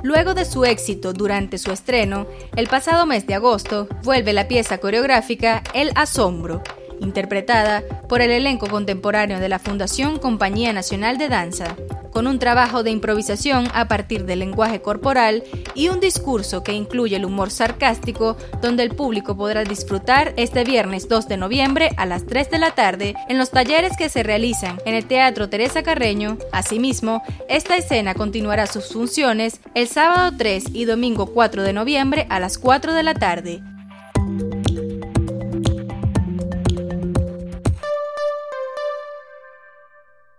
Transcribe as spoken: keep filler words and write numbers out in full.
Luego de su éxito durante su estreno, el pasado mes de agosto, vuelve la pieza coreográfica El Asombro, interpretada por el elenco contemporáneo de la Fundación Compañía Nacional de Danza, con un trabajo de improvisación a partir del lenguaje corporal y un discurso que incluye el humor sarcástico, donde el público podrá disfrutar este viernes dos de noviembre a las tres de la tarde en los talleres que se realizan en el Teatro Teresa Carreño. Asimismo, esta escena continuará sus funciones el sábado tres y domingo cuatro de noviembre a las cuatro de la tarde.